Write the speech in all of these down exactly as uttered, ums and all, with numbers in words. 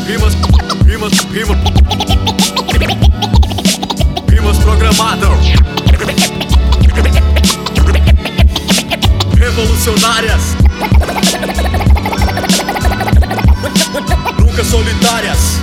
rimas, rimas, rimas, rimas programadas, revolucionárias, nunca solitárias.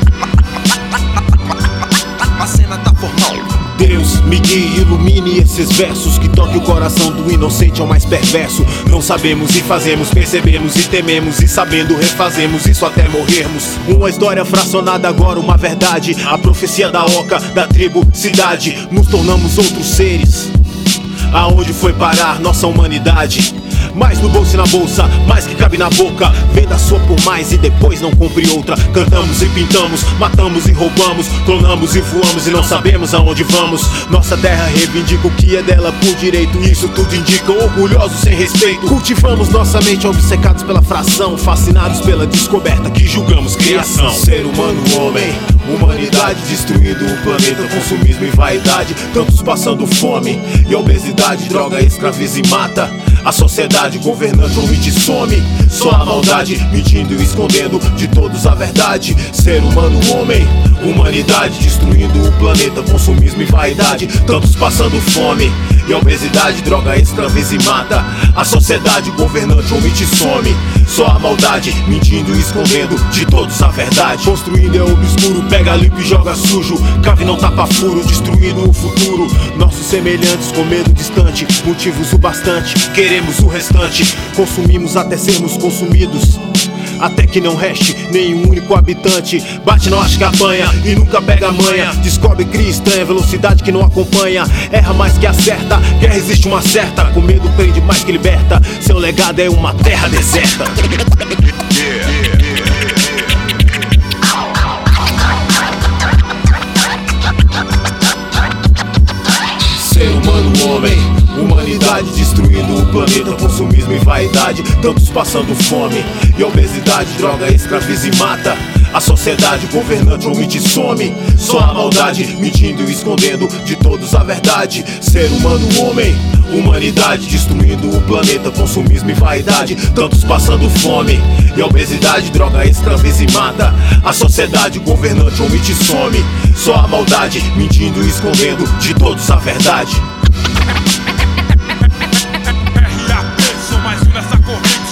A cena tá formal. Deus me guie, ilumine esses versos, que toque o coração do inocente ao mais perverso. Não sabemos e fazemos, percebemos e tememos, e sabendo refazemos isso até morrermos. Uma história fracionada, agora uma verdade. A profecia da oca, da tribo, cidade. Nos tornamos outros seres. Aonde foi parar nossa humanidade? Mais no bolso e na bolsa, mais que cabe na boca. Venda sua por mais e depois não compre outra. Cantamos e pintamos, matamos e roubamos, clonamos e voamos e não sabemos aonde vamos. Nossa terra reivindica o que é dela por direito. Isso tudo indica orgulhosos sem respeito. Cultivamos nossa mente obcecados pela fração, fascinados pela descoberta que julgamos criação. Ser humano, homem, humanidade destruindo o planeta, consumismo e vaidade. Tantos passando fome e obesidade, droga escraviza e mata. A sociedade governante omite e some. Só a maldade, mentindo e escondendo de todos a verdade. Ser humano, homem, humanidade destruindo o planeta, consumismo e vaidade. Tantos passando fome e obesidade, droga escraviza e mata. A sociedade governante omite e some. Só a maldade, mentindo e escondendo de todos a verdade. Construindo é obscuro, pega limpo e joga sujo. Cave não tapa furo, destruindo o futuro. Nossos semelhantes com medo distante, motivos o bastante, queremos o restante. Consumimos até sermos consumidos, até que não reste nenhum único habitante. Bate, não acha que apanha e nunca pega a manha. Descobre, cria estranha, velocidade que não acompanha. Erra mais que acerta, guerra existe uma certa. Com medo prende mais que liberta. Seu legado é uma terra deserta. Ser humano, homem, humanidade destruindo o planeta, consumismo e vaidade. Tantos passando fome e obesidade, droga escraviza e mata. A sociedade governante omite e some. Só a maldade, mentindo e escondendo de todos a verdade. Ser humano, homem, humanidade destruindo o planeta, consumismo e vaidade. Tantos passando fome e obesidade, droga escraviza e mata. A sociedade governante omite e some. Só a maldade, mentindo e escondendo de todos a verdade. R A P, sou mais um nessa corrente.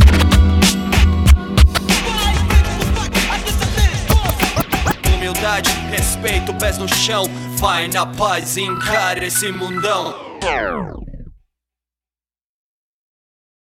Humildade, respeito, pés no chão. Vai na paz e encara esse mundão.